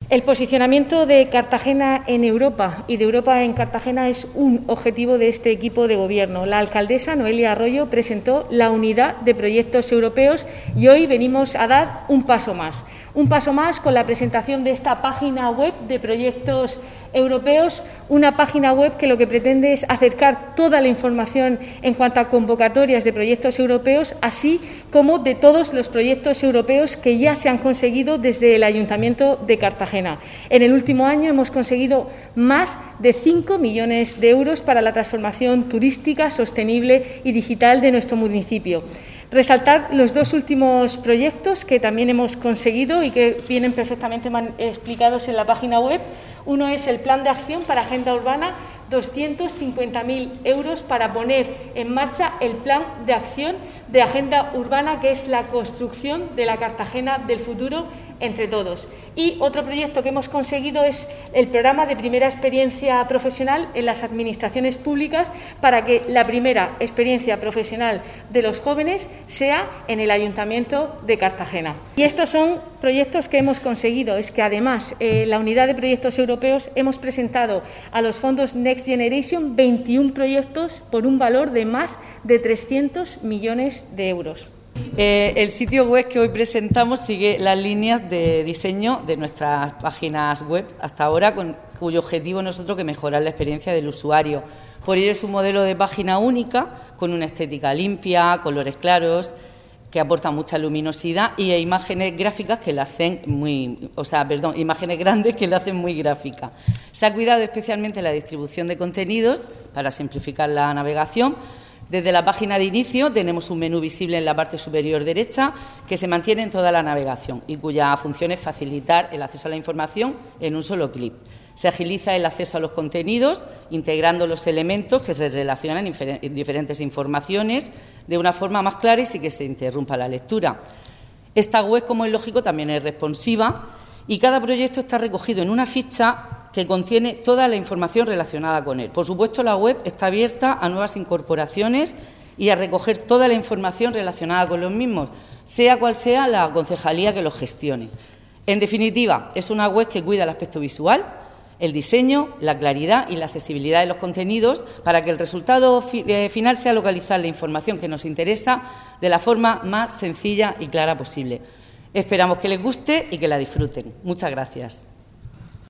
El posicionamiento de Cartagena en Europa y de Europa en Cartagena es un objetivo de este equipo de gobierno. La alcaldesa Noelia Arroyo presentó la unidad de proyectos europeos y hoy venimos a dar un paso más. Un paso más con la presentación de esta página web de proyectos europeos, una página web que lo que pretende es acercar toda la información en cuanto a convocatorias de proyectos europeos, así como de todos los proyectos europeos que ya se han conseguido desde el Ayuntamiento de Cartagena. En el último año hemos conseguido más de 5 millones de euros para la transformación turística, sostenible y digital de nuestro municipio. Resaltar los dos últimos proyectos que también hemos conseguido y que vienen perfectamente explicados en la página web. Uno es el Plan de Acción para Agenda Urbana, 250.000 euros para poner en marcha el Plan de Acción de Agenda Urbana, que es la construcción de la Cartagena del futuro entre todos. Y otro proyecto que hemos conseguido es el programa de primera experiencia profesional en las administraciones públicas para que la primera experiencia profesional de los jóvenes sea en el Ayuntamiento de Cartagena. Y estos son proyectos que hemos conseguido. Es que además la unidad de proyectos europeos hemos presentado a los fondos Next Generation 21 proyectos por un valor de más de 300 millones de euros. El sitio web que hoy presentamos sigue las líneas de diseño de nuestras páginas web hasta ahora, cuyo objetivo no es otro que mejorar la experiencia del usuario. Por ello es un modelo de página única, con una estética limpia, colores claros, que aporta mucha luminosidad y imágenes gráficas que la hacen imágenes grandes que la hacen muy gráfica. Se ha cuidado especialmente la distribución de contenidos para simplificar la navegación. Desde la página de inicio tenemos un menú visible en la parte superior derecha que se mantiene en toda la navegación y cuya función es facilitar el acceso a la información en un solo clic. Se agiliza el acceso a los contenidos integrando los elementos que se relacionan en diferentes informaciones de una forma más clara y sin que se interrumpa la lectura. Esta web, como es lógico, también es responsiva y cada proyecto está recogido en una ficha que contiene toda la información relacionada con él. Por supuesto, la web está abierta a nuevas incorporaciones y a recoger toda la información relacionada con los mismos, sea cual sea la concejalía que los gestione. En definitiva, es una web que cuida el aspecto visual, el diseño, la claridad y la accesibilidad de los contenidos para que el resultado final sea localizar la información que nos interesa de la forma más sencilla y clara posible. Esperamos que les guste y que la disfruten. Muchas gracias.